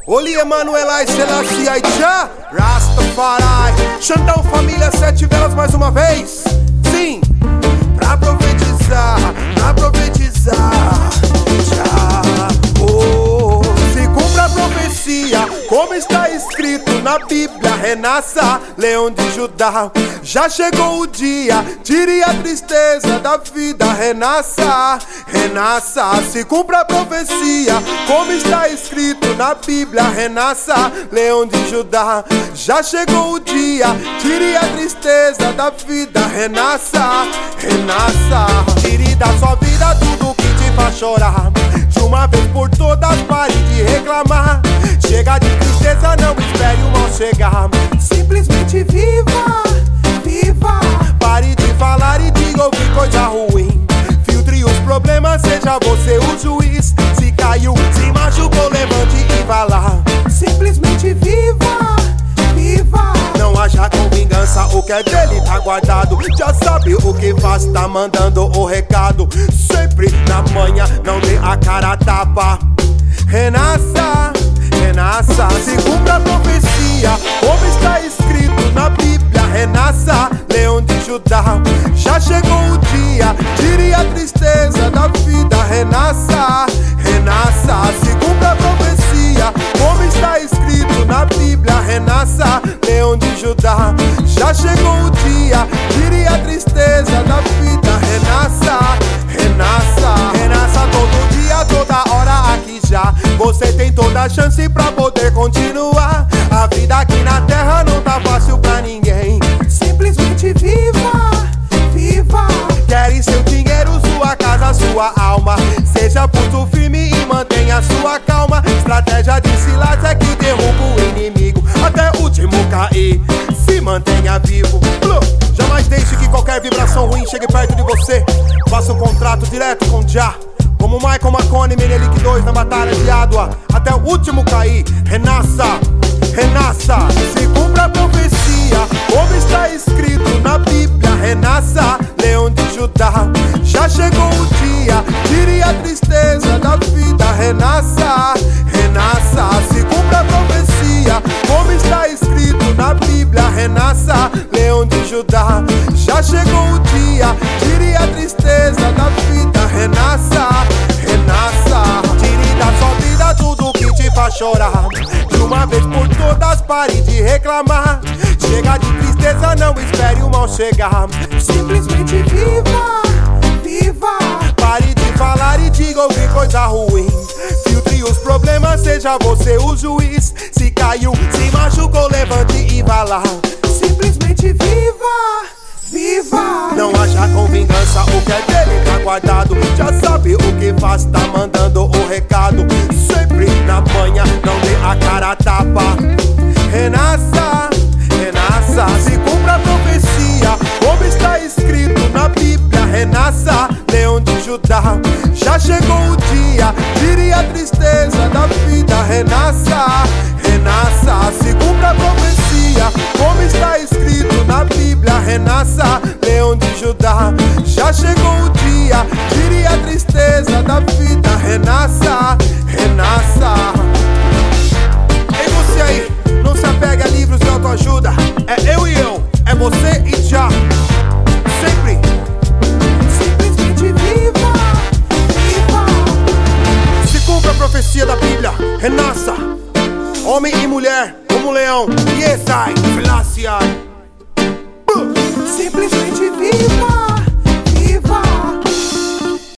Oli Emanuelai Selassie Aijá Rastafari. Xandão família, 7 velas mais uma vez. Sim, pra profetizar, já. Oh, se cumpra a profecia, como está escrito na Bíblia. Renasça, Leão de Judá. Já chegou o dia, tire a tristeza da vida. Renasça, renasça, se cumpra a profecia, como está escrito na Bíblia. Renasça, Leão de Judá. Já chegou o dia, tire a tristeza da vida. Renasça, renasça, tire da sua vida tudo que te faz chorar. De uma vez por todas pare de reclamar. Chega de tristeza, não espere o mal chegar. Simplesmente viva, viva. Pare de falar e diga ouvir coisa ruim. Filtre os problemas, seja você o juiz. Se caiu, se machucou, levante e vá lá. Simplesmente viva, viva. Não haja com vingança, o que é dele tá guardado. Já sabe o que faz, tá mandando o recado. Sempre na manhã, não dê a cara a tapa. Renasça, renasça, se cumpra a profecia, como está escrito na Bíblia. Renasça, Leão de Judá. Já chegou o dia, tire a tristeza da vida. Renasça, renasça, se cumpra a profecia, como está escrito na Bíblia. Renasça, Leão de Judá. Já chegou o dia, tire a tristeza da vida. Renasça, renasça, renasça todo dia, toda hora aqui já. Você tem toda a chance pra poder continuar. A vida aqui na terra não tá fácil pra ninguém. Simplesmente viva, viva. Quere seu dinheiro, sua casa, sua alma. Seja pulso firme e mantenha sua calma. Estratégia de Silas é que derruba o inimigo até o último cair. Se mantenha vivo. Jamais deixe que qualquer vibração ruim chegue perto de você. Faça um contrato direto com Jah, como Michael McConaughey, Menelik 2 na batalha de Adwa, até o último cair. Renasça, renasça, se cumpra a profecia, como está escrito na Bíblia. Renasça, Leão de Judá. Já chegou o dia, tire a tristeza da vida. Renasça, renasça, se cumpra a profecia, como está escrito na Bíblia. Renasça, Leão de Judá. Já chegou o dia, tire a tristeza da vida. Renasça, renasça, tire da sua vida tudo que te faz chorar. De uma vez por todas pare de reclamar. Chega de tristeza, não espere o mal chegar. Simplesmente viva, viva. Pare de falar e diga ouvir coisa ruim. Filtre os problemas, seja você o juiz. Se caiu, se machucou, levante e vá lá. Simplesmente viva, viva. Não haja com vingança, o que é dele tá guardado. Já sabe o que faz, tá mandando o recado. Sempre na manhã, não dê a cara a tapa. Renasça, renasça, se cumpra a profecia, como está escrito na Bíblia. Renasça, Leão de Judá. Já chegou o dia, tire a tristeza da vida. Renasça, renasça, se cumpra a profecia, como está escrito na Bíblia. Renasça, Leão de Judá. Já chegou o dia, tire a tristeza da vida. Renasça, renasça. Ei você aí, não se apega a livros de autoajuda. É eu e eu, é você e Jah. Sempre. Simplesmente viva, viva. Se cumpra a profecia da Bíblia. Renasça, homem e mulher como leão. Yes, I, Selassie.